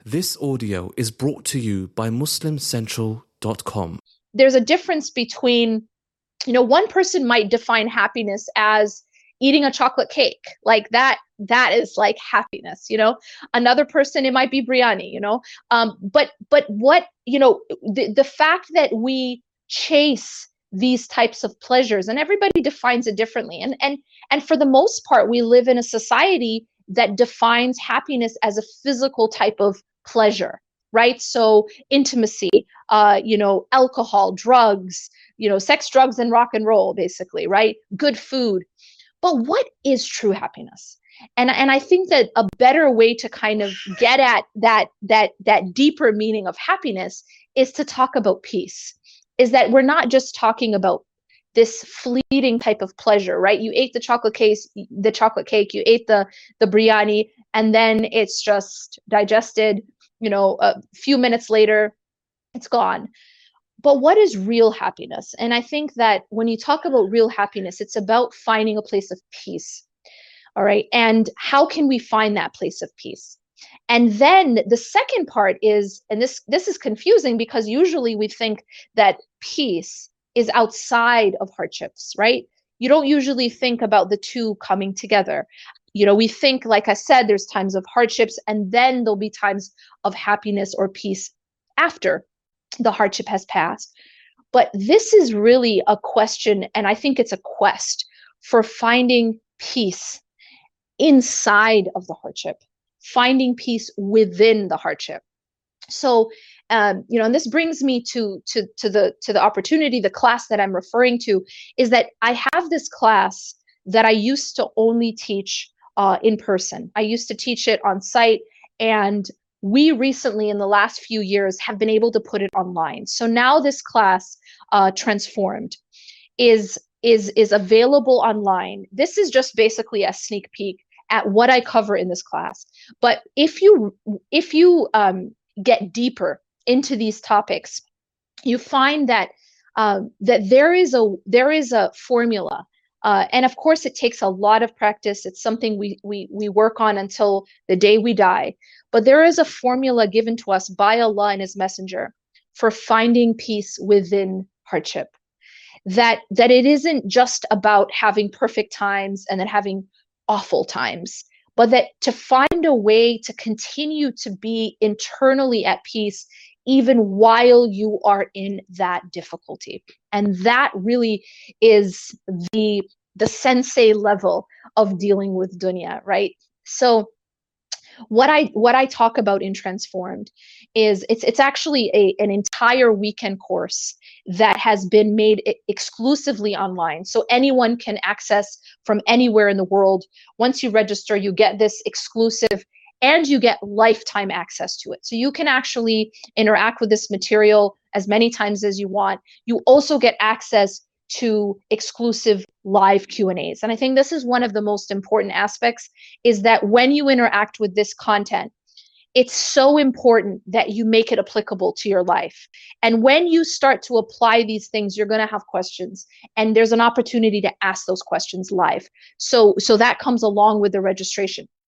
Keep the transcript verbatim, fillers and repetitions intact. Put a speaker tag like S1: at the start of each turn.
S1: This audio is brought to you by muslim central dot com.
S2: There's a difference between, you know, one person might define happiness as eating a chocolate cake. Like that, that is like happiness, you know. Another person, it might be biryani, you know. Um, but but what, you know, the, the fact that we chase these types of pleasures, and everybody defines it differently. And and and for the most part, we live in a society that defines happiness as a physical type of pleasure, right? So intimacy, uh, you know, alcohol, drugs, you know, sex, drugs, and rock and roll, basically, right? Good food. But what is true happiness? And and I think that a better way to kind of get at that that that deeper meaning of happiness is to talk about peace. Is that we're not just talking about this fleeting type of pleasure, right? You ate the chocolate case, the chocolate cake, you ate the the biryani, and then it's just digested, you know, a few minutes later, it's gone. But what is real happiness? And I think that when you talk about real happiness, it's about finding a place of peace. All right. And how can we find that place of peace? And then the second part is, and this this is confusing because usually we think that peace is outside of hardships, right? You don't usually think about the two coming together. You know, we think, like I said, there's times of hardships, and then there'll be times of happiness or peace after the hardship has passed. But this is really a question, and I think it's a quest for finding peace inside of the hardship, finding peace within the hardship. So, um, you know, and this brings me to to to the to the opportunity, the class that I'm referring to, is that I have this class that I used to only teach uh, in person. I used to teach it on site, and we recently, in the last few years, have been able to put it online. So now this class, uh, Transformed, is is is available online. This is just basically a sneak peek at what I cover in this class. But if you if you um, get deeper into these topics, you find that um, that there is a there is a formula, uh, and of course it takes a lot of practice. It's something we we we work on until the day we die. But there is a formula given to us by Allah and His Messenger for finding peace within hardship. That that it isn't just about having perfect times and then having awful times, but that to find a way to continue to be internally at peace even while you are in that difficulty. And that really is the the sensei level of dealing with dunya, right? So what I what I talk about in Transformed is it's it's actually a an entire weekend course that has been made exclusively online, so anyone can access from anywhere in the world. Once you register, you get this exclusive, and you get lifetime access to it. So you can actually interact with this material as many times as you want. You also get access to exclusive live Q and A's. And I think this is one of the most important aspects, is that when you interact with this content, it's so important that you make it applicable to your life. And when you start to apply these things, you're going to have questions, and there's an opportunity to ask those questions live. So, so that comes along with the registration.